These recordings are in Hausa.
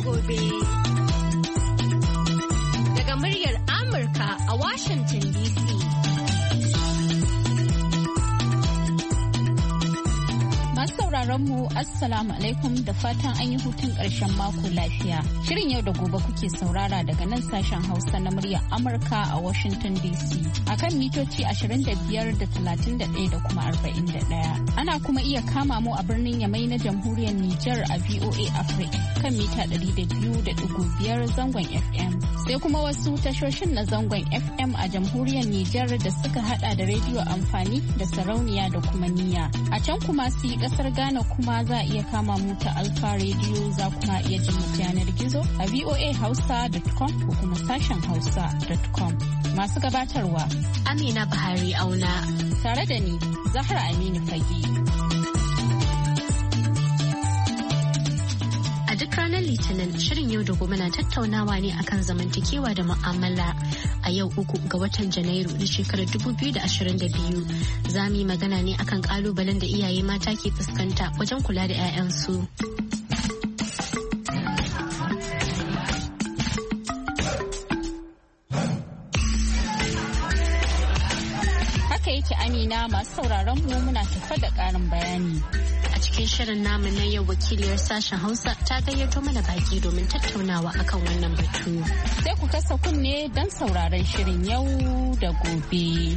gobe. Daga muryar Amurka a Washington DC. Masu sauraron mu Assalamu alaikum da fatan an yi hutun ƙarshen mako lafiya. Shirin yau da gobe kuke saurara daga nan sashen Hausa na muryar Amurka a Washington DC. Akan mitoci 25 da 31 da kuma 41. Ana kuma iya kama mu a birnin Yamai na Jamhuriyar Nijar a VOA Africa kan mita 200.5 zangon FM. Sai kuma wasu tashoshin na zangon FM a Jamhuriyar Nijar da suka hada da rediyo amfani da sarauniya da kuma niyya. A can kuma su yi kasar Ghana kuma za a iya kama mu ta Alfa Radio, za kuma iya jin mu yanar gizo a voahausa.com ko kuma sashen hausa.com. Masu gabatarwa Amina Buhari Auna tare da ni Zahra Aminu Fage. A duk ranar Litinin shirin yau da gobe na tattaunawa ne akan zamantakewa da mu'amala. A yau 3 ga watan Janairu na shekarar 2022 za mu yi magana ne akan kalubalen da iyaye mata ke fuskanta wajen kula da 'ya'yansu. Amina, masu sauraron mu muna tafa da ƙarin bayani. A cikin shirin namu na yau wakiliyar sashen Hausa ta gayyato mana baki domin tattaunawa akan wannan batu. Sai ku kasa kunne don sauraron shirin yau da gobe.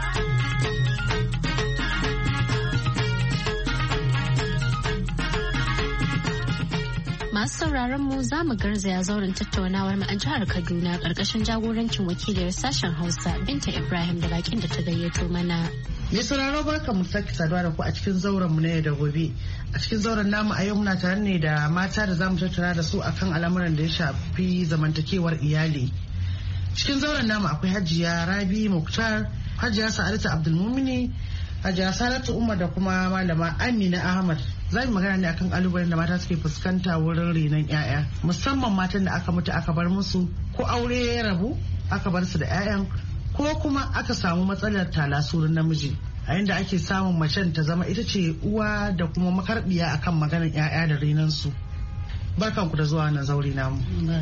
Masu sauraron mu za mu garzaya zauren tattaunawar mu a jihar Kaduna ƙarƙashin jagorancin wakiliyar sashen Hausa Binta Ibrahim da bakin da ta gayyato mana. Mai sauraro barka mu sake saduwa da ku a cikin zauren mu na yau da gobe. A cikin zauren namu a yau muna tare ne da mata da zamu tattauna da su akan al'amuran da ya shafi zamantakewar iyali. Cikin zauren namu akwai Hajiya Rabi Muktar, Hajiya Sa'adatu Abdulmumini, Hajiya Salatu Umar da kuma Malama Amina Ahmad. Za mu magana ne akan kalubalen da mata suke fuskanta wurin renon 'ya'ya, musamman matan da aka mutu aka bar musu ko aure ya rabu aka bar su da 'ya'yan ko kuma aka samu matsalar talasurin namiji, a inda ake samun macen ta zama ita ce uwa da kuma makarbiya akan maganar 'ya'ya da renon su. Barkan ku da zuwa nan zauri namu.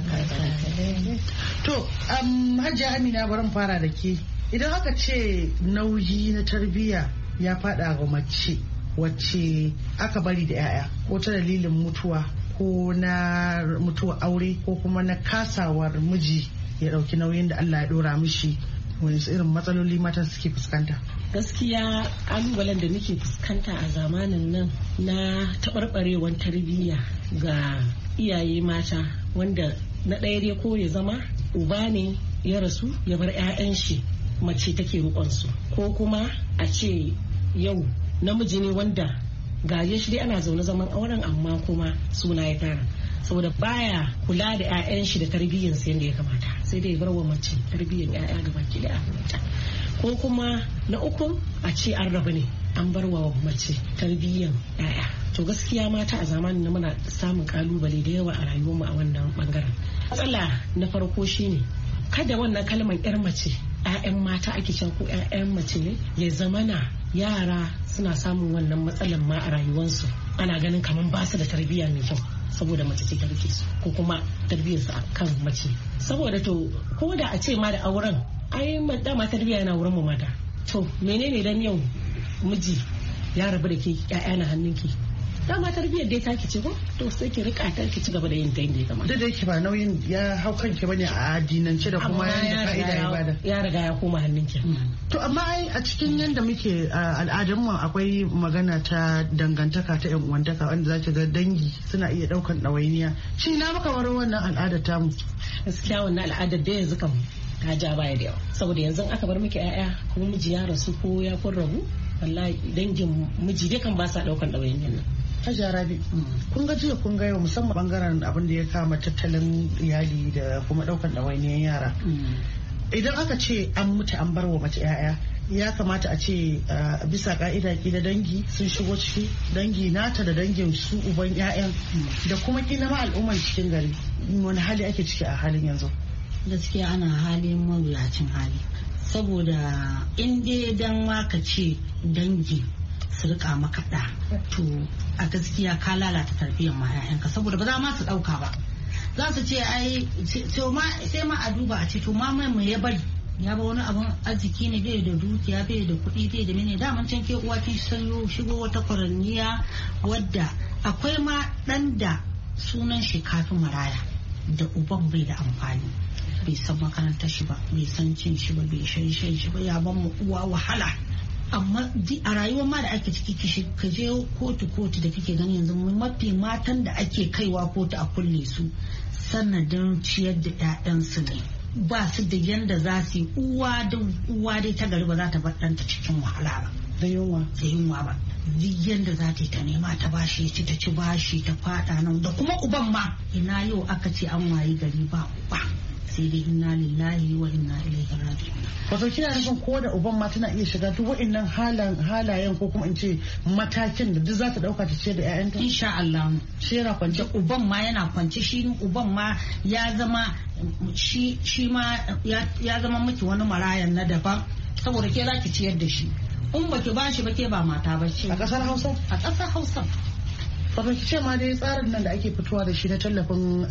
To, Hajiya Amina bari mu fara da ke. Idan aka ce nauyi na tarbiyya ya fada ga mace wacce aka bari da 'ya'ya ko ta dalilin mutuwa ko na mutuwa aure ko kuma na kasawar miji ya dauki nauyin da Allah ya dora mishi, wani irin matsaloli mata suke fuskanta? Gaskiya kalubalen da nake fuskanta a zamanin nan na taɓarɓarewar tarbiyya ga iyaye mata, wanda na ɗaya dai ko ya zama uba ne ya rasu ya bar 'ya'yan shi mace take riƙonsu, ko kuma a ce yau namiji ne wanda gaje shi dai ana zaune zaman auren amma kuma suna ya tara, saboda baya kula da 'ya'yan shi da tarbiyyar sa yadda ya kamata, sai dai bar wa mace tarbiyyar 'ya'ya gaba ki da abinta. Ko kuma na uku a ce an rabu ne an bar wa mace tarbiyyar 'ya'ya. To gaskiya mata a zamanin na muna samun kalubale da yawa a rayuwarmu a wannan bangaren. Matsala na farko shine kada wannan kalmar 'yar mace 'ya'yan mata ake cewa ko 'ya'yan mace ne ya zamana yara suna samun wannan matsalan ma a rayuwarsu, ana ganin kamar ba su da tarbiyya mai kyau saboda mace ce ta rike su, ko kuma tarbiyyar su kan mace. Saboda to ko da a ce ma da auren ai dama tarbiyya yana wurin mu mata, to menene dan yau miji ya rabu da ke 'ya'ya na hannunki, dama tarbiyyar dai ta ce ko to sai ki rika ta ki ci gaba da yin ta inda ya kamata. Da yake ba nauyin ya hau kanki bane a addinance da kuma yanda ka'ida ya bada. Ya riga ya koma hannunki. To amma ai a cikin yanda muke al'adun mu akwai magana ta dangantaka ta yan uwantaka wanda zaki ga dangi suna iya daukan ɗawainiya. Shi na maka bar wannan al'adar tamu. Gaskiya wannan al'adar da yanzu kam ta ja baya da yawa, saboda yanzu aka bar miki 'ya'ya kuma miji ya rasu ko ya kun rabu, wallahi dangin miji dai kan ba sa daukan ɗawainiyar nan. Hajiya Rabi, kun ga jiya kun ga yau musamman bangaren abin da ya kama tattalin iyali da kuma daukan ɗawainiyar yara. Idan aka ce an mutu an bar wa mace 'ya'ya, ya kamata a ce bisa ka'ida da dangi sun shigo ciki, dangi nata da dangin su uban 'ya'yan da kuma kila ma al'umman cikin gari. Wani hali ake ciki a halin yanzu? Gaskiya ana halin mawuyacin hali, saboda in dai dan waka ce dangi su rika maka to a gaskiya ka lalata tarbiyyar ma 'ya'yanka, saboda ba za ma su dauka ba, za su ce ai sai ma a duba a ce to ma mai ya bari ya ba wani abun arziki ne, bai da dukiya bai da kuɗi bai da mene daman can ke uwa kin sanyo shigo wata kwaranniya wadda akwai ma ɗan da sunan shi kafin maraya da uban bai da amfani, bai san makarantar shi ba, bai san cin shi ba, bai shan shi ba, ya ban mu uwa wahala. Amma a rayuwar ma da ake ciki ka je kotu da kike gani yanzu mafi matan da ake kaiwa kotu a kulle su sanadin ciyar da 'ya'yansu ne, ba su da yanda za su yi. Uwa dai ta gari ba za ta bar ɗanta cikin wahala ba da yunwa ba, duk yanda za ta yi ta nema ta bashi ya ci ta ci bashi ta fada nan, da kuma uban ma ina yau aka ce an wayi gari ba uba, sai dai inna lillahi wa inna ilaihi raji'un. Wato kina nufin ko da uban ma tana iya shiga duk wa'annan halayen ko kuma in ce matakin da duk za ta dauka ta ce da 'ya'yanta? Insha Allah. Shi yana kwance. Uban ma yana kwance, shi uban ma ya zama shi ma ya zama miki wani marayan na daban, saboda ke za ki ciyar da shi. In baki ba shi ba ke ba mata ba ce. A ƙasar Hausa? A ƙasar Hausa. Wato ki ce ma dai tsarin nan da ake fitowa da shi na tallafin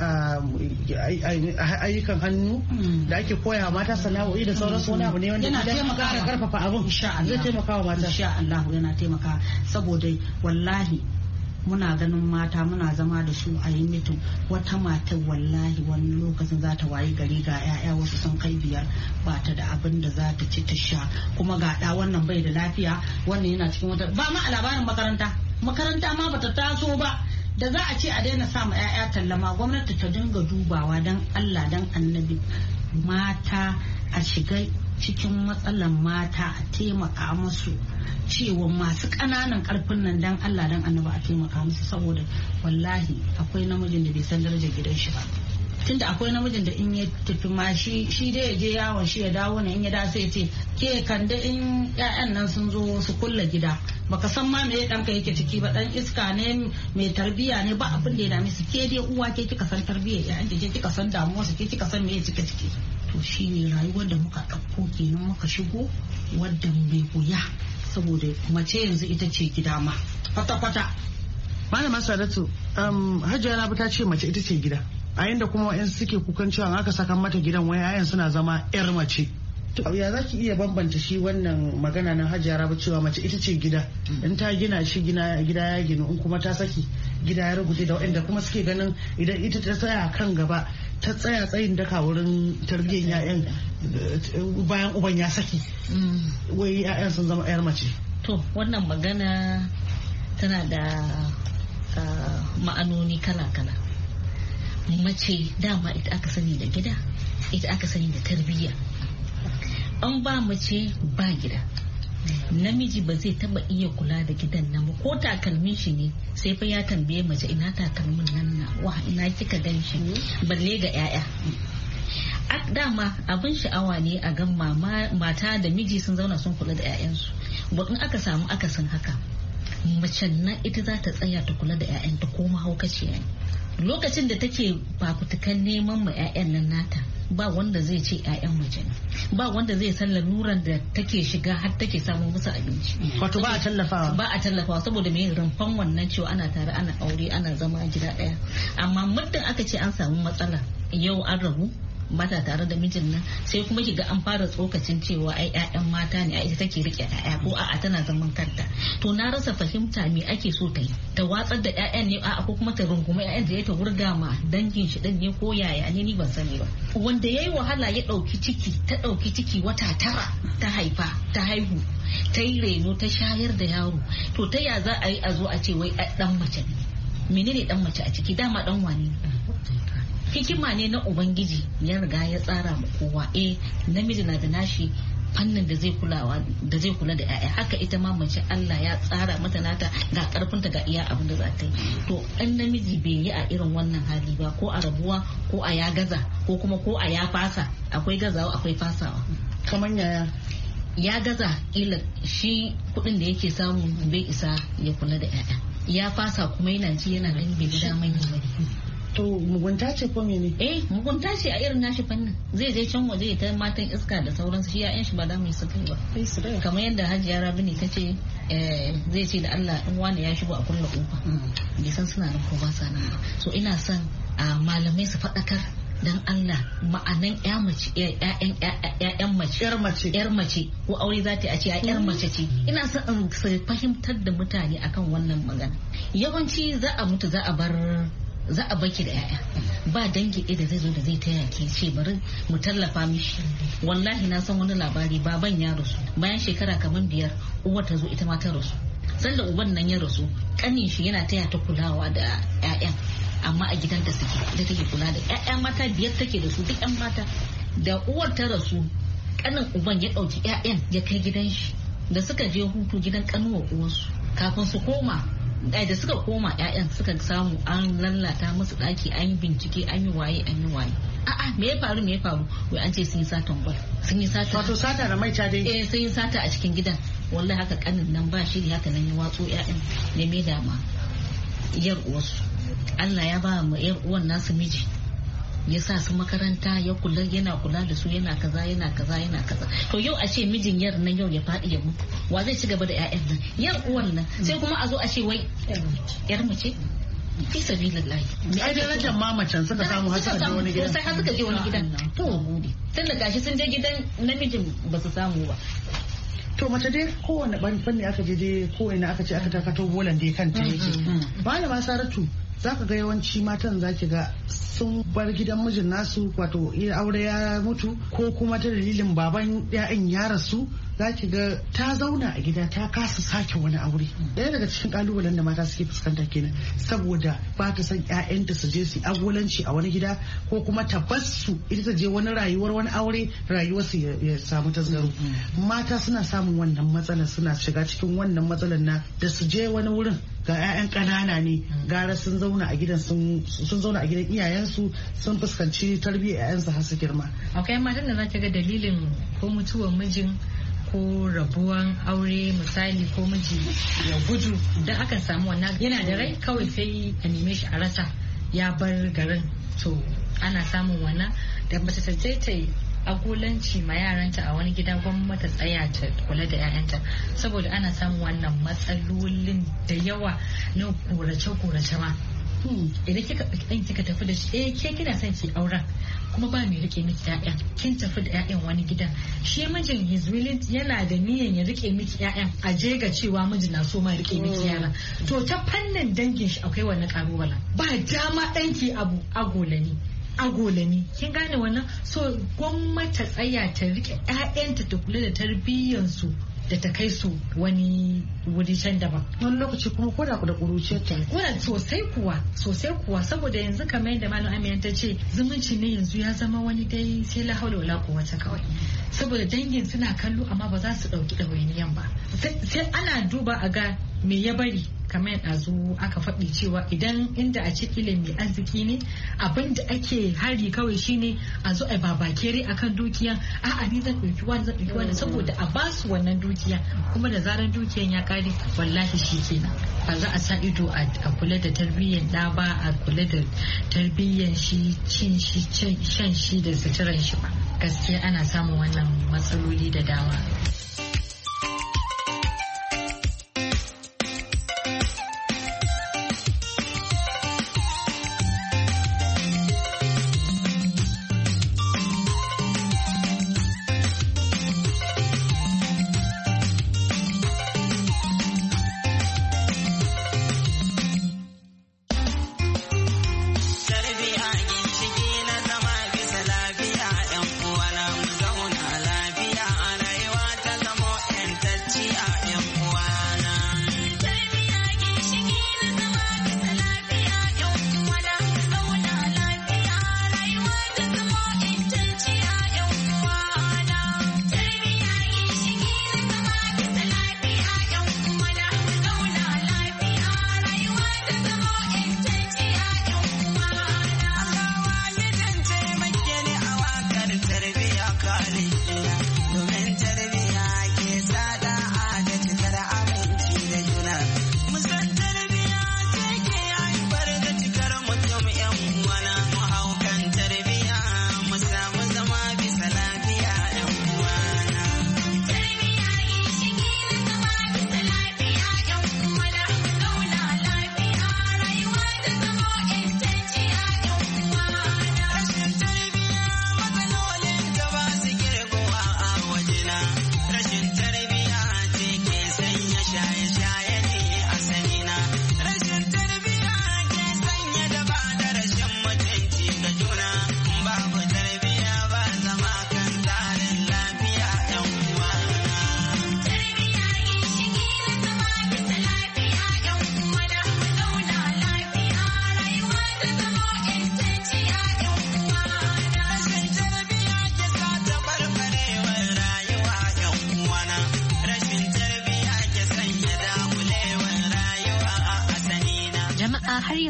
ayyukan hannu da ake koya mata sana'o'i da sauransu wani abu ne wanda yana taimakawa karfafa abin. Zai taimaka wa mata. Insha Allah yana taimaka, saboda wallahi muna ganin mata muna zama da su a yi mitin, wata mata wallahi wani lokacin za ta wayi gari ga 'ya'ya wasu sun kai 5 ba ta da abin da za ta ci ta sha, kuma ga ɗa wannan bai da lafiya, wannan yana cikin wata ba ma a labarin makaranta ma bata taso ba, da za a ce a daina sa ma 'ya'ya tallama, gwamnati ta dinga dubawa dan Allah dan annabi mata a shiga cikin matsalan mata a taimaka musu, cewa masu ƙananan ƙarfin nan dan Allah dan annabi a taimaka musu, saboda wallahi akwai namijin da bai san darajar gidan shi ba, tunda akwai namijin da in ya tafi ma shi dai ya je yawon shi ya dawo ne, in ya da sai ya ce ke kan da in 'ya'yan nan sun zo su kulla gida baka san ma me ɗanka yake ciki ba, dan iska ne mai tarbiya ne ba abin da ya dame su, ke dai uwa ke kika san tarbiyyar 'ya'yan ke kika san damuwar su, ke kika san me ya cike ciki. To shine rayuwar da muka ɗauko kenan muka shigo wadda mai wuya, saboda mace yanzu ita ce gida ma kwata-kwata. Malama Sadatu, Hajiya Rabi ta ce mace ita ce gida, a yanda kuma wa'yan suke kukan cewa aka saka mata gidan wai 'ya'yan suna zama 'yar mace. Ya za ki iya bambanta shi wannan magana na Hajiya Rabi cewa mace ita ce gida, in ta gina shi gida ya ginu, in kuma ta saki gida ya rubuce, da waɗanda kuma suke ganin idan ita ta tsaya kan gaba ta tsaya tsayin daka wurin tarbiyyar 'ya'yan bayan uban ya saki wai 'ya'yan sun zama 'yar mace. To wannan magana tana da ma'anoni kala-kala. Mace dama ita aka sani da gida, ita aka sani da tarbiyya. An ba mace ba gida, namiji ba zai taba iya kula da gidan nan ko takalmin shi ne sai fa ya tambaye mace ina takalmin nan na wa ina kika gan shi, balle ga 'ya'ya. Dama abin sha'awa ne a gan mata da miji sun zauna sun kula da 'ya'yansu. In aka samu akasin haka, macen nan ita za ta tsaya ta kula da 'ya'yanta ko mahaukaciya ne. Lokacin da take fafutukan neman ma 'ya'yan nan nata, ba wanda zai ce 'ya'yan mace ne, ba wanda zai san laluran da take shiga har take samun musu abinci. Wato ba a tallafawa saboda mai rumfan wannan cewa ana tare ana aure ana zama gida daya. Amma muddin aka ce an samu matsala, yau an rabu mata tare da mijin nan, sai kuma kiga an fara tsokacin cewa ai 'ya'yan mata ne, ai ita take rike 'ya'ya ko a'a tana zaman kanta. To na rasa fahimta me ake so ta yi, ta watsar da 'ya'yan ne a'a ko kuma ta runguma 'ya'yan da ya ta wurga ma dangin shi din ne ko yaya ne, ni ban sani ba. Wanda yayi wahala ya dauki ciki, ta dauki ciki wata 9 ta haifa ta haihu ta yi reno ta shayar da yaro, to ta ya za a yi a zo a ce wai dan mace ne? Menene dan mace a ciki? Dama dan wane? Hikima ne na Ubangiji ya riga ya tsara ma kowa. Namiji na da nashi fannin da zai kula da 'ya'ya, haka ita ma mace Allah ya tsara mata nata ga karfinta ga iya abin da za ta yi. To in namiji bai yi a irin wannan hali ba, ko a rabuwa ko a ya gaza ko kuma ko a ya fasa, akwai gazawa akwai fasawa. Kamar yaya? Ya gaza ila shi kudin da yake samu bai isa ya kula da 'ya'ya, ya fasa kuma yana ji yana ganin bai da daman yi bane. To mugunta ce ko mene? Mugunta ce a irin nashi fannin. Zai je can waje ta matan iska da sauransu, shi ya'yan shi ba da mai sakai ba. Kamar yadda Hajiya Rabi ne ta ce zai ce da Allah in wani ya shigo a kulla kofa. Bai san suna nan ko ba sa nan ba. So ina son malamai su faɗakar dan Allah ma'anan yar mace ko aure za ta a ce a yar mace ce. Ina son in fahimtar da mutane akan wannan magana. Yawanci za a mutu za a baki da yaya ba dangi da zai zo da zai taya ke ce bari mu tallafa mishi. Wallahi na san wani labari, baban ya rasu bayan shekara kamar 5 uwar ta zo ita ma ta rasu. Sanda uban nan ya rasu kanin shi yana taya ta kulawa da 'ya'yan, amma a gidanta suke da take kula da 'ya'ya mata 5 take da su duk 'yan mata. Da uwar ta rasu kanin uban ya ɗauki 'ya'yan ya kai gidan shi, da suka je hutu gidan kanuwa uwarsu kafin su koma da suka koma 'ya'yan suka samu an lallata musu ɗaki, an yi bincike, an yi waye. A'a me ya faru wai an ce sun yi satan gwal, sun yi sata, wato sata da maita dai. Sun yi sata a cikin gidan. Wallahi haka kanin nan ba shi haka nan ya watso 'ya'yan ne mai dama yar uwarsu. Allah ya ba mu yar uwan nasu miji, ya sa su makaranta, yana kula da su, yana kaza. To yau a ce mijin yar nan yau ya faɗi ya mutu, wa zai ci gaba da 'ya'yan nan? Yar uwan nan. Sai kuma a zo a ce wai yar mace fi sabilillahi. Ai darajar mamacin suka samu har suka je wani gidan. Sai har suka je wani gidan. To gode. Tun da gashi sun je gidan namijin ba su samu ba. To mace dai kowane fanni aka je dai kowane aka ce aka takato bolan dai kanta yake. Malama Saratu, za ka ga yawanci matan za ki ga sun bar gidan mijin nasu, wato aure ya mutu ko kuma ta dalilin baban 'ya'yan ya rasu, za ki ga ta zauna a gida ta kasa sake wani aure. Daya daga cikin kalubalen da mata suke fuskanta kenan, saboda ba ta son 'ya'yanta su je su agolanci a wani gida ko kuma ta bar su ita ta je wani rayuwar wani aure, rayuwar su ya samu tasgaro. Mata suna samun wannan matsalar, suna shiga cikin wannan matsalar na da su je wani wurin ga 'ya'yan ƙanana ne, gara sun zauna a gidan sun zauna a gidan iyayensu, sun fuskanci tarbiyyar 'ya'yansu har su girma. Akwai matan da za ta ga dalilin ko mutuwar mijin ko rabuwan aure, misali ko miji ya gudu, da akan samu wannan yana da rai kawai sai a neme shi a rasa, ya bar garin. To ana samun wannan da mace ta je agolanci ma yaranta a wani gida, gwamnati tsaya ta kula da 'ya'yanta, saboda ana samun wannan matsalolin da yawa na korace ma. Idan kika tafi da shi ke kina son ki auren kuma ba mai rike miki 'ya'yan, kin tafi da 'ya'yan wani gidan, shi mijin his willing yana da niyan ya rike miki 'ya'yan, a je ga cewa mijin na so ma rike miki yara. To ta fannin dangin shi akwai wannan kalubala, ba dama ɗanki abu agolani, kin gane wannan. So gwamnati tsaya ta rike 'ya'yanta ta kula da tarbiyyansu da ta kai su wani wuri can daban. Wani lokaci kuma koda da kuruciyar ta. Wannan sosai kuwa saboda yanzu kamar yadda Malam Amina ta ce, zumunci ne yanzu ya zama wani dai sai la haula wala quwwata kawai. Saboda dangin suna kallo amma ba za su dauki ɗawainiyan ba. Sai ana duba a ga me ya bari, kamar ɗazu aka faɗi cewa idan inda a ce ilimi arziki ne, abin da ake hari kawai shine a zo a babakere akan dukiya, a'a ni zan ɗauki wani saboda a basu wannan dukiya, kuma da zarar dukiyan ya kare wallahi shi kenan ba za a sa ido a kula da tarbiyyar ɗa ba, a kula da tarbiyyar shi, cin shi, shan shi da suturan shi ba. Gaskiya ana samun wannan matsaloli da dama. Lafiya, 'yan uwana mu zauna lafiya, a rayuwa ta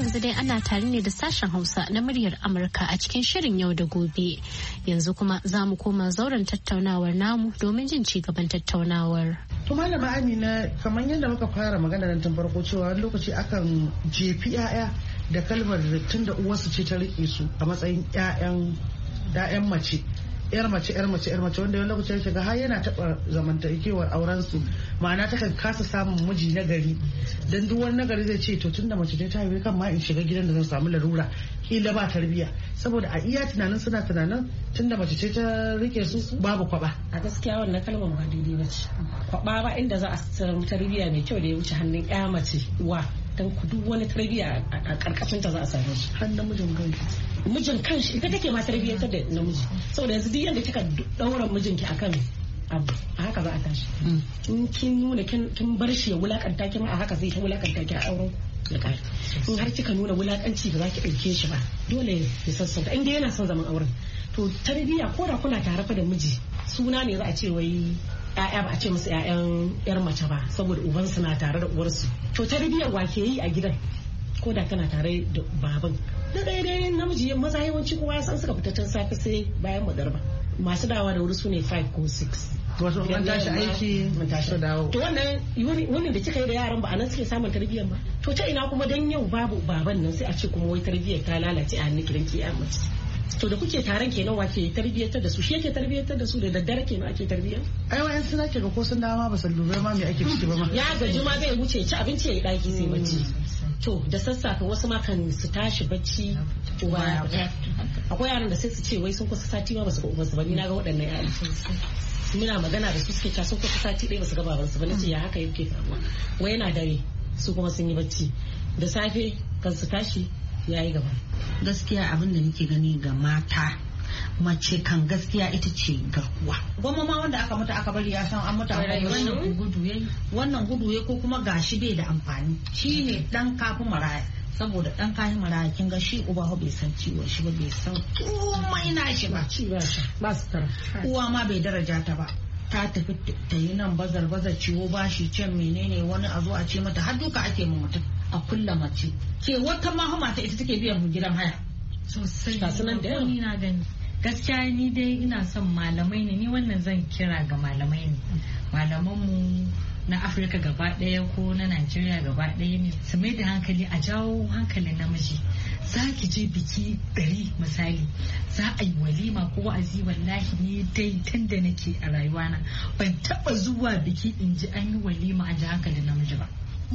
yanzu dai ana tare ne da sashen Hausa na muryar Amurka a cikin shirin yau da gobe. Yanzu kuma za mu koma zauren tattaunawar namu domin jin ci gaban tattaunawar. To malama Amina, kamar yadda muka fara magana nan tun farko cewa wani lokaci akan jefi 'ya'ya da kalmar tun da uwarsu ce ta rike su a matsayin 'ya'yan mace. yar mace wanda wani lokaci ya shiga har yana taɓa zamantakewar auren su, ma'ana ta kan kasa samun miji na gari dan duk wani nagari zai ce to tunda mace ta haife kan ma in shiga gidan da zan samu larura kila ba tarbiya, saboda a iya tunanin suna tunanin tunda mace ce ta rike su babu kwaba. A gaskiya wannan kalmar ba daidai ba ce. Kwaba ba inda za a samu tarbiya mai kyau da ya wuce hannun ya mace wa, dan ku duk wani tarbiya a karkashin ta za a same shi. Hannun mijin kanshi ita take ma tarbiyyantar da namiji, saboda yanzu duk yanda kika daura mijinki akan abu a haka za a tashi. In kin nuna kin bar shi ya wulakanta kin a haka zai ta wulakanta ki a auren ya kare. In har kika nuna wulakanci ba za ki dauke shi ba, dole ya sassauta inda yana son zaman auren. To tarbiyya ko da kuna tare fa da miji, suna ne za a ce wai ƴaƴa ba a ce musu ƴaƴan yar mace ba saboda ubansu na tare da uwarsu. To tarbiyyar wa ke yi a gidan ko da kana tare da baban da daidai namiji maza yawanci kowa ya san suka fita tun safe sai bayan madarba, masu dawa da wuri su ne 5 ko 6. Wato an tashi aiki su dawo. To wannan da kika yi da yaran ba a nan suke samun tarbiyyar ba. To ta ina kuma dan yau babu baban nan sai a ce kuma wai tarbiyyar ta lalace a hannun kiran ki mace. To da kuke taron kenan wake tarbiyyantar da su, shi yake tarbiyyantar da su da daddare kenan ake tarbiyyar. Ai wa'yan suna ke ga ko sun dawo ma ba su lura ma me ake ciki ba ma. Ya gaji ma zai wuce ci abinci ya yi daki sai bacci. To da sassafe wasu ma kan su tashi bacci uba ya fita. Akwai yaran da sai su ce wai sun kusa sati ma ba su ga ubansu ba, ni na ga waɗannan yaran. Muna magana da su suke ta sun kusa sati ɗaya ba su ga babansu ba, nace ya haka yake faruwa. Wai yana dare su kuma sun yi bacci, da safe kan su tashi ya yi gaba. Gaskiya abin da nake gani ga mata, mace kan gaskiya ita ce garkuwa. Gwamma ma wanda aka mata aka bari ya san an mata wannan gudu ya ko kuma gashi bai da amfani, shi ne dan kafin maraya. Saboda dan kayan maraya kin ga shi uba bai san ciwon shi ba, bai san komai na shi ba, ba su tara. Uwa ma bai daraja ta ba, ta tafi ta yi nan bazar ciwo bashi can menene, wani a zo a ce mata har duka ake ma mutum a kulla mace ke wata ma mata ita take biyan gidan haya sosai. Ga sunan da ni na gani gaskiya ni dai ina son malamai ne, ni wannan zan kira ga malamai ne, malamanmu na Afirka gaba ɗaya ko na Najeriya gaba ɗaya ne su mai da hankali a jawo hankalin namiji. Za ki je biki 100 misali, za a yi walima ko wa'azi, wallahi ni dai tun da nake a rayuwana ban taba zuwa biki in ji an yi walima a ji hankalin namiji ba.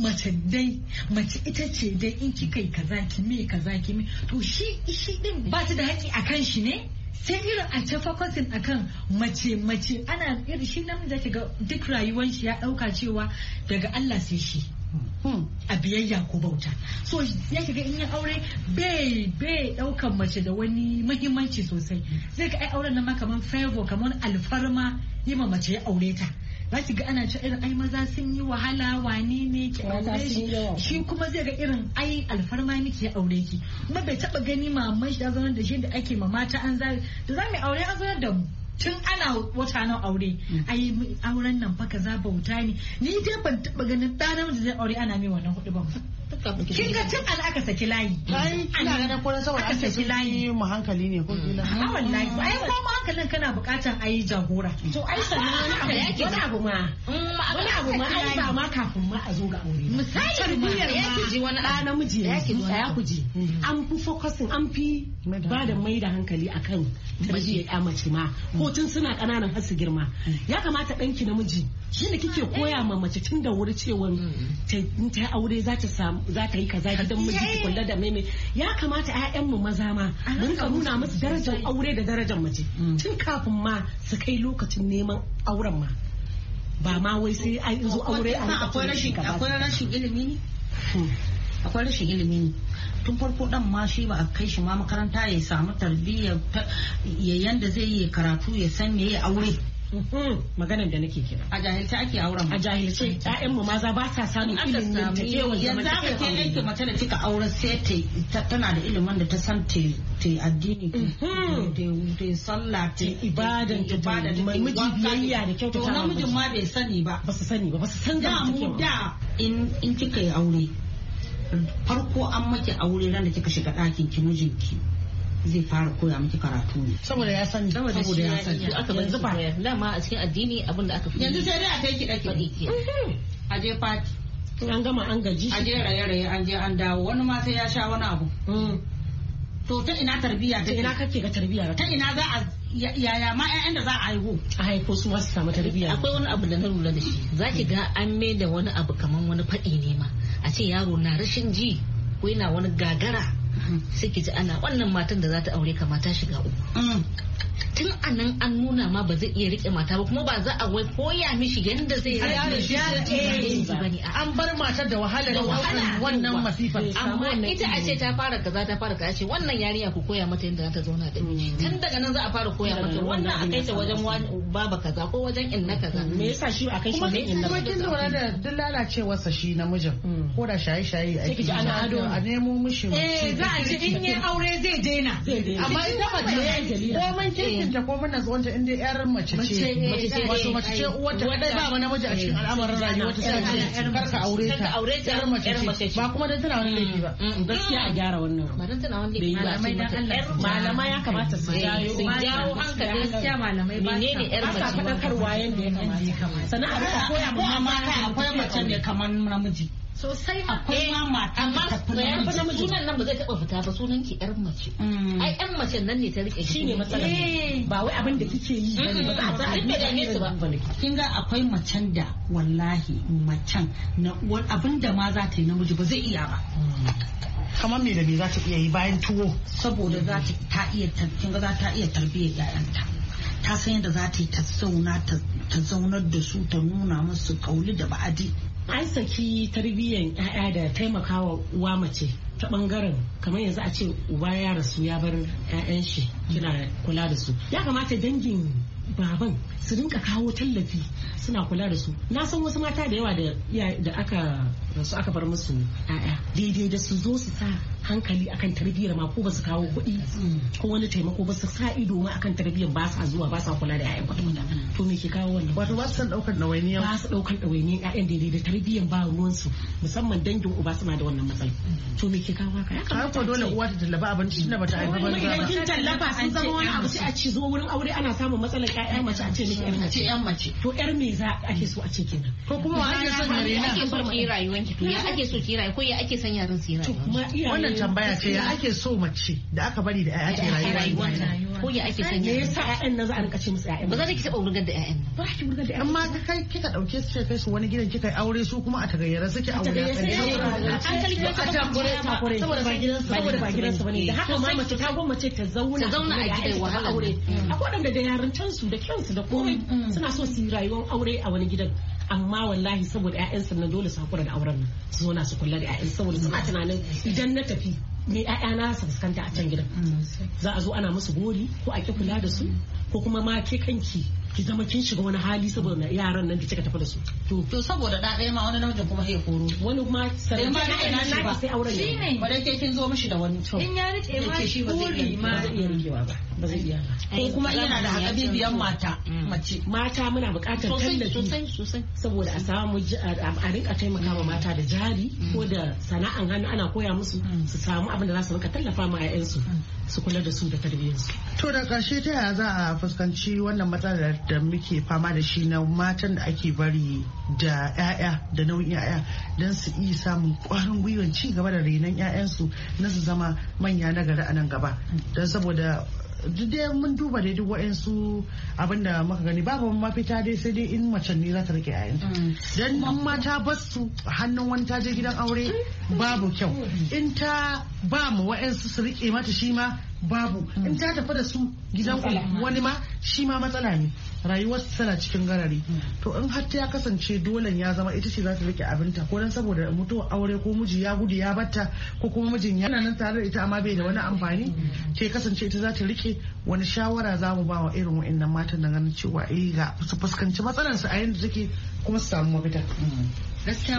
Mace ita ce dai in kika yi kaza ki me kaza ki me, to shi din ba ta da haƙi akan shi ne, sai irin a ta focusing akan mace ana irin shi namiji zaki ga duk rayuwar shi ya dauka cewa daga Allah sai shi a biyayya ko bauta, so ya ga in yi aure bai daukan mace da wani muhimmanci sosai, zai ga ai auren nan ma kaman favor kaman alfarma yi ma mace ya aure ta. Za ki ga ana ce irin ai maza sun yi wahala wani ne ki aure shi kuma zai ga irin ai alfarma miki ya aure ki, kuma bai taba gani maman shi da zaune da shi da ake ma mata an zai da za mu aure an zo da mu tun ana wata nan aure ai auren nan fa kaza bauta ne, ni dai ban taba ganin ɗan namiji zai aure ana mai wannan hudu ba. Kin ga tun an aka saki layi. Ai ina ganin ko saboda aka saki layi mu hankali ne ko kila. A wallahi ai ko mu hankalin kana bukatar ayi jagora. To ai sannan wani abu ma ai ba ma kafin ma a zo ga aure. Misali tarbiyyar yake ji wani ɗa namiji ya kuji an fi focusing an fi ba da mai da hankali akan tarbiyyar ya mace ma ko tun suna ƙananan har su girma. Ya kamata ɗanki namiji shi ne kike koya ma mace tun da wuri cewa ta aure za ta yi kaza gidan miji ki kula da meme. Ya kamata ƴaƴanmu maza ma mu rika nuna musu darajar aure da darajar mace tun kafin ma su kai lokacin neman auren ma, ba ma wai sai an zo aure a rika akwai rashin ilimi ne. Akwai rashin ilimi ne tun farko dan ma shi ba a kai shi ma makaranta ya samu tarbiyya ya yanda zai yi karatu ya san me ya aure. Maganar da nake kira a jahilce ake auren, a jahilce ƴaƴanmu maza ba sa samun ilimin ta kewa yanzu aka ke yanke mace da kika aure sai tana da ilimin da ta san ta addini ta sallah ta ibadan ta miji biyayya da kyautata. To namijin ma bai sani ba, ba su san da mu da in kika yi aure farko an maki aure ran da kika shiga ɗakin ki mijinki zai fara koya miki karatu ne saboda ya sani saboda ya sani aka bar zuba dama a cikin addini abin da aka fi yanzu sai dai a kai ki dake a je party an gama an gaji a je raye-raye an je an dawo wani ma sai ya sha wani abu to ta ina tarbiyya ta ina kake ga tarbiyya ta ina za a yaya ma ƴaƴan da za a haifo su ma su samu tarbiyya akwai wani abu da na lura da shi zaki ga an mai da wani abu kaman wani faɗi ne ma a ce yaro na rashin ji ko yana wani gagara sai ki ji ana wannan matan da za ta aure ka mata shiga uku tun anan an nuna ma ba zai iya rike mata ba kuma ba za a wai koya mishi yadda zai an bar matar da wahala wannan masifar amma ita a ce ta fara kaza ta fara kaza ce wannan yarinya ku koya mata yadda za ta zauna da miji tun daga nan za a fara koya mata wannan a kai ta wajen baba kaza ko wajen inna kaza me yasa shi a kai shi ne inna kuma kin lura da duk lalacewar sa shi namijin ko da shaye-shaye ake a nemo mishi za a ce in yi aure zai daina amma ita mace ko mun kirkin ta ko mun natsuwanta inda yar mace ce wato mace ce uwarta kadai ba mu namiji a cikin al'amarin rayuwa ta sai kar ka aure ta yar mace ce ba kuma dan tana wani laifi ba gaskiya a gyara wannan ba dan tana wani laifi malamai ya kamata su jawo hankali gaskiya malamai ba menene yar mace fadakarwa yanda ya kamata sannan a rika koya ma mata akwai mace ne kamar namiji sosai akwai ma mata amma sunan nan ba zai taba fita ba sunan ki yar mace ai yan mace nan ne ta rike shi ne matsalar ba wai abin da kike yi bane ba za a dame su ba kin ga akwai macen da wallahi macen na abin da ma za ta yi namiji ba zai iya ba kamar me da me za ta iya yi bayan tuwo saboda za ta iya kin ga za ta iya tarbiyyar ƴaƴanta ta san yadda za ta yi ta zaunar da su ta nuna musu kauli da ba'adi an saki tarbiyyar 'ya'ya da taimakawa uwa mace ta bangaren kamar yanzu a ce uba ya rasu ya bar 'ya'yan shi kina kula da su ya kamata dangin baban su rinka kawo tallafi suna kula da su na san wasu mata da yawa da aka rasu aka bar musu 'ya'ya daidai da su zo su sa hankali akan tarbiyyar ma ko ba su kawo kuɗi ko wani taimako ba su sa ido ma akan tarbiyyar ba sa zuwa ba sa kula da 'ya'yan kwata-kwata to me ke kawo wannan wato ba su san daukar ɗawainiya ba su daukar ɗawainiyan 'ya'yan daidai da tarbiyyar ba ruwansu musamman dangin uba suna da wannan matsala to me ke kawo haka ya kamata dole uwa ta tallaba abinci tunda bata haifa ba idan kin tallafa sun zama wani abu sai a ci zo wurin aure ana samun matsalar 'ya'ya mace a ce miki 'yan mace to 'yar me za ake so a ce kenan ko kuma wa ake son yare na ake so ki rayuwanki to ya ake so ki rayu ko ya ake son yaran su rayuwa wannan tambaya ce ya ake so mace da aka bari da 'ya'ya ke rayuwa ko ya ake son yaran yasa 'ya'yan nan za a rinka ce musu 'ya'yan ba za ki taba wurgar da 'ya'yan nan ba ki wurgar da 'ya'yan amma kai kika dauke su kai su wani gidan kika aure su kuma a tagayyara suke aure an kalli a takure saboda ba gidansu bane da haka ma mace ta gwammace ta zauna a gidan wahala aure akwai wadanda da yarintansu da kyansu da komai suna so su yi rayuwar aure a wani gidan amma wallahi saboda 'ya'yansu na dole su hakura da auren nan su zo na su kula da 'ya'yansu saboda suna tunanin idan na tafi me 'ya'yana su fuskanta a can gidan za a zo ana musu gori ko a ki kula da su ko kuma ma ke kanki ki zama kin shiga wani hali saboda yaran nan da kika tafi da su to saboda da ɗaya ma wani namijin kuma sai koro wani ma sai ma na sai auren ne ba dai kin zo mishi da wani to in ya rike ma shi ba zai iya rikewa ba ba zai iya ko kuma yana da hakabibiyan mata mace mata muna buƙatar tallafi sosai saboda a samu a rinka taimaka ma mata da jari ko da sana'an hannu ana koya musu su samu abin da za su rinka tallafa ma 'ya'yansu su kula da su da tarbiyyarsu. To da ƙarshe ta yaya za a fuskanci wannan matsalar da muke fama da shi na matan da ake bari da 'ya'ya da nau'in 'ya'ya don su iya samun ƙwarin gwiwan ci gaba da renon 'ya'yansu na su zama manya na gari a nan gaba don saboda duk dai mun duba dai duk wa'ansu abinda muka gani babu mafita dai sai dai in macen ne za ta rike yayanta dan mata basu hannun wani ta je gidan aure babu kyau in ta ba mu wa'ansu su rike mata shi ma babu in ta tafi da su gidan wani ma shi ma matsala ne rayuwar tana cikin garari to in har ta ya kasance dole ya zama ita ce za ta rike abinta ko dan saboda mutuwar aure ko miji ya gudu ya batta ko kuma mijin yana nan tare da ita amma bai da wani amfani ke kasance ita za ta rike wani shawara za mu ba wa irin wa'annan matan da ganin cewa ga su fuskanci matsalar su a yanda take kuma su samu mafita. Gaskiya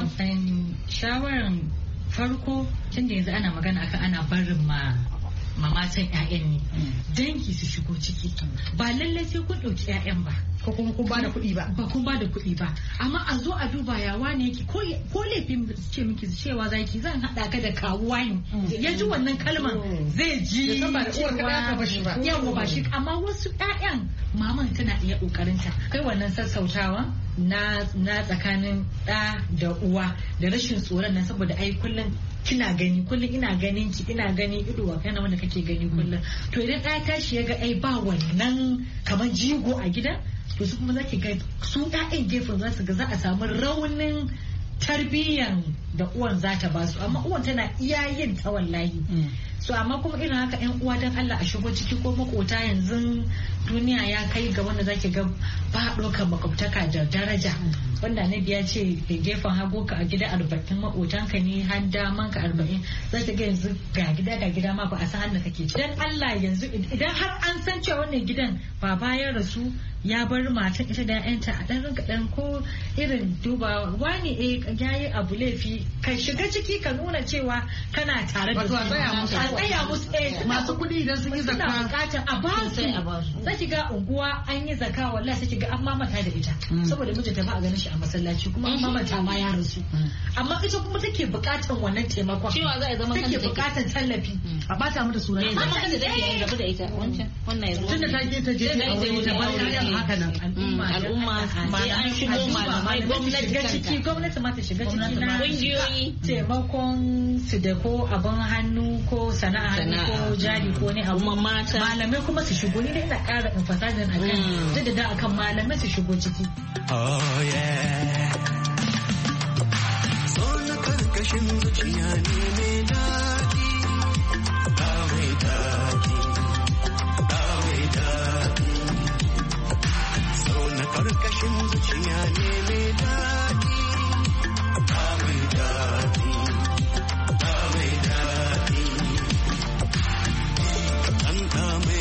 shawaran farko tun da yanzu ana magana akan ana barin ma matan 'ya'yan ne dangi su shigo ciki ba lallai sai kun ɗauki 'ya'yan ba ko kuma kun ba da kuɗi ba kun ba da kuɗi ba amma a zo a duba yawa ne yake ko laifin ce miki cewa zaki zan haɗa ka da kawuwa ne ya ji wannan kalmar zai ji cewa yawa ba shi amma wasu 'ya'yan maman tana iya ƙoƙarinta kai wannan sassautawa na tsakanin ɗa da uwa da rashin tsoron nan saboda ai kullum kina gani kullum ina ganin ki ina gani ido wa kana wanda kake gani kullum to idan ɗaya tashi ya ga ai ba wannan kamar jigo a gida to su kuma zaki ga su ɗayan gefen za su ga za a samu raunin tarbiyyan da uwan za ta basu amma uwan tana iya yin ta wallahi so amma kuma irin haka yan uwa dan Allah a shigo ciki ko makota yanzu duniya ya kai ga wanda zaki ga ba ɗaukar makwabtaka da daraja wanda na biya ce da gefen hagu ka a gida 40 makotanka ne har daman ka 40 zaki ga yanzu ga gida ma ba a san hannu kake dan Allah yanzu idan har an san cewa wannan gidan baba ya rasu ya bar matan ita da yanta a ɗan rinka ɗan ko irin duba wani yayi abu laifi ka shiga ciki ka nuna cewa kana tare da su a tsaya musu masu kuɗi idan sun yi zakka bukatar a ba su sai ki ga unguwa an yi zakka wallahi sai ki ga an mamata da ita saboda mijinta ba a ganin shi a masallaci kuma an mamata ma ya rasu amma ita kuma take bukatar wannan taimakon cewa za a zama take bukatar tallafi a bata mata suna amma kada da ke rabu da ita wannan yanzu tunda ta je ta je ta aure ta bar haka nan al'umma sai an shigo malamai gwamnati ma ta shiga ciki na kungiyoyi taimakon su da ko abin hannu ko sana'a hannu ko jari ko ne abu mata malamai kuma su shigo ni dai ina ƙara emphasizing akan da akan malamai su shigo ciki oh yeah so na karkashin zuciya ne mai daɗi ba mai daɗi karkashin zuciya ne mai daɗi ba mai daɗi ɗanɗa mai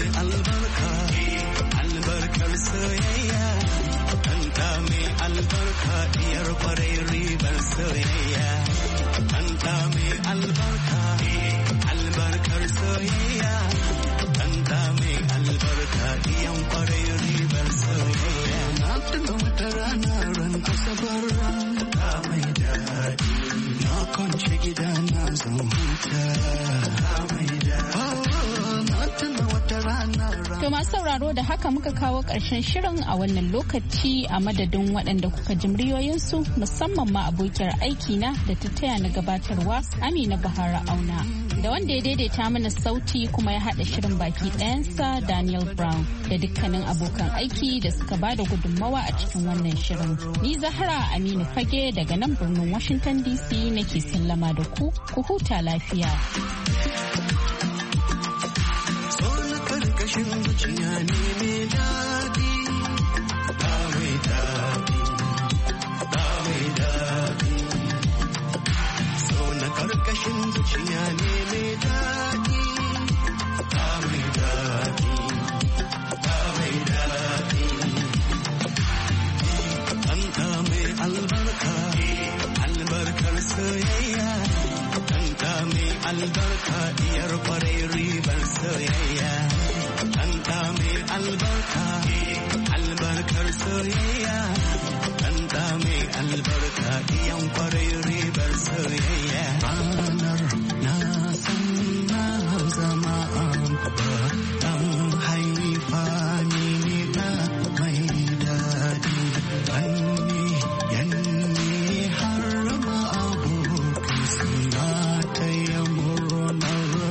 albarkar soyayya ɗanɗa mai albarka diyar kwarai ribar soyayya ɗanɗa mai albarkar soyayya ɗanɗa mai albarka diyan kwarai ribar soyayya tuna wata rana ran asabar ta mai daɗi na kwance gida na zan huta ta mai daɗi na tuna wata rana To masu sauraro da haka muka kawo ƙarshen shirin a wannan lokaci a madadin waɗanda kuka ji muryoyinsu musamman ma abokiyar aikina da ta taya na gabatarwa Amina Bahara Auna. Da wanda ya daidaita mana sauti kuma ya haɗa shirin baki ɗayansa Daniel Brown da dukkanin abokan aiki da suka ba da gudunmawa a cikin wannan shirin. Ni Zahra Aminu Fage daga nan birnin Washington DC nake sallama da ku huta lafiya. Karkashin zuciya ne mai daɗi ba mai daɗi so na karkashin zuciya ne mai daɗi ba mai daɗi ɗanɗa mai albarkar soyayya ɗanɗa mai albarka diyar kwarai ribar soyayya ɗanɗa mai albarkar soyayya ɗanɗa mai albarka diyan kwarai ribar soyayya ranar na san na zama